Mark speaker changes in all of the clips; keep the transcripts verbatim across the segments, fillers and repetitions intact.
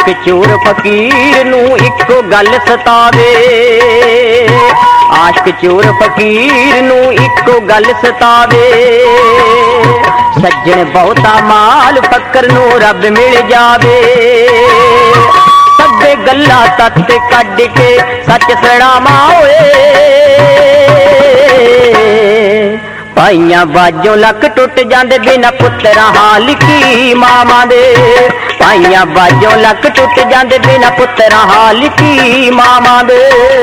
Speaker 1: आशिक चोर फकीर नू इक्को गल सतावे, आशिक चोर फकीर नू इक्को गल सतावे। सज्जन बहुता माल फकर नू रब मिल जावे, सभे गल्ला तत कड के सच सड़ावा होए। भाइयां बाजों लक टुट जांदे बिना पुत्तरा हाल की मामा दे, भाइयां बाजों लक टुट जांदे बिना पुत्तरा हाल की मामा दे।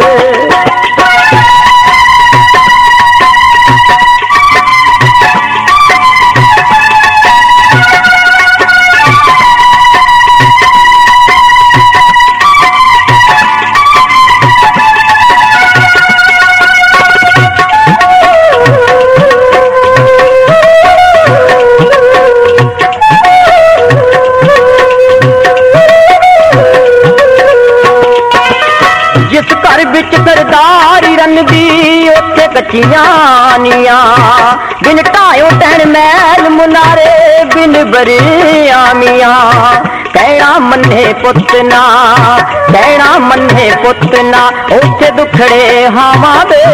Speaker 1: जिस घर बिच सरदारी रंगदी उत्थे कच्चियां नीयां, बिन ढायो टैन महल मुनारे बिन बरियामियां। कहना मन्ने पुत ना, कहना मन्ने पुत ना, उत्थे दुखड़े हावां दे।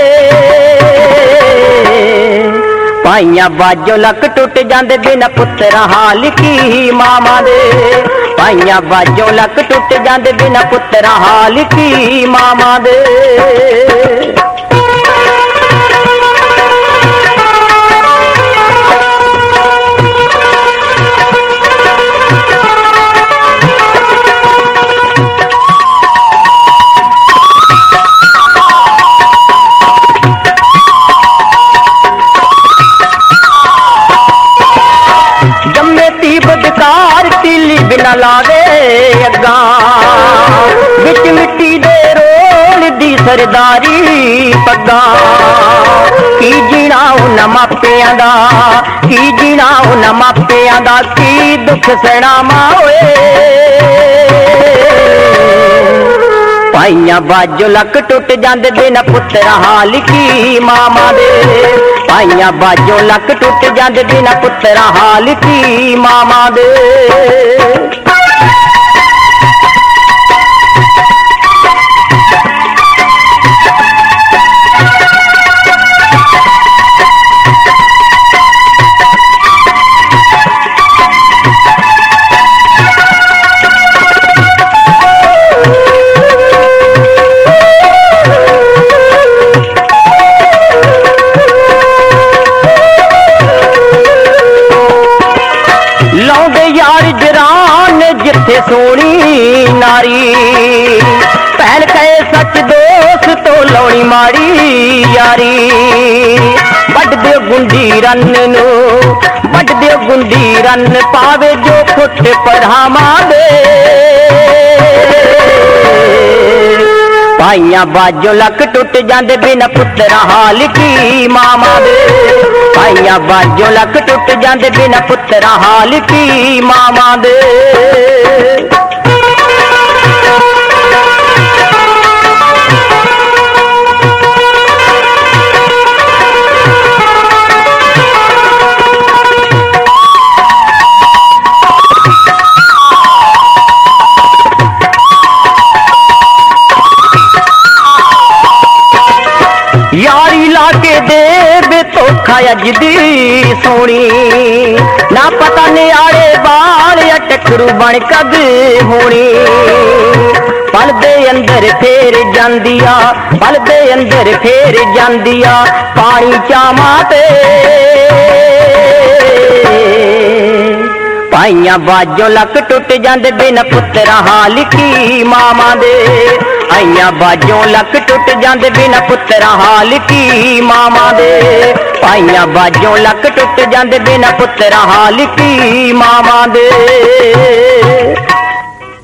Speaker 1: भाइयां बाजों लक टुट जांदे बिना पुत्तरा हाल की मामा दे, भाइयां बाजों लक टुट जांदे बिना पुत्तरा हाल की मामा दे। बदकार तिली बिना लावे अग्गा, बिच मिट्टी दे रोल दी सरदारी पग्गा। की जीना उन्हां मापियां दा, की जीना उन्हां मापियां दा, की दुख सड़ावा होए। भाइयां बाजों लक टुट जांदे बिना पुत्तरा हाल की मामा दे, भाइयां बाजों लक टुट जांदे बिना पुत्तरा हाल की मामा दे। यार जरान जिथे सोनी नारी, पहल कहे सच दोस्त तो लौनी माड़ी यारी। बड दे गुंडी रन नू, बड दे गुंडी रन, पावे जो फुट पढ़ावा दे। भाइयां बाजों लक टुट जांदे बिना पुत्तरा हाल की मामा दे, भाइयां बाजों लक टुट जांदे बिना पुत्तरा हाल की मामा दे। यारी लाके दे बे धोखा अज दी सोनी, ना पता नियारे बाल या टकरू बन कद होनी। पल दे अंदर फेर जांदिया, पल दे अंदर फेर जांदिया, पानी चावा ते। भाइयां बाजों लक टुट जांदे बिना पुत्तरा हाल की मामा दे, भाइयां बाजों लक टुट जांदे बिना पुत्तरा हाल की मामा दे, भाइयां बाजों लक टुट जांदे बिना पुत्तरा हाल की मामा दे।